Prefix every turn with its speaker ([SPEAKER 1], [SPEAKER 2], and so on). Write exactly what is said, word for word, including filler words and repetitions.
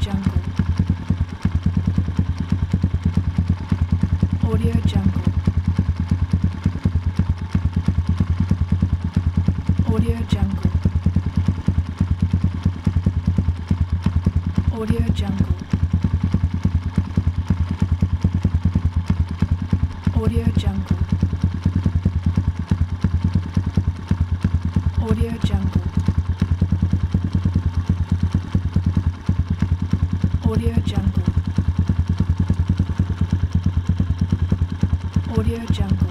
[SPEAKER 1] Jungle. Audio Jungle. Audio Jungle. Audio Jungle. Audio Jungle. Audio Jungle. Audio Jungle. Audio Jungle.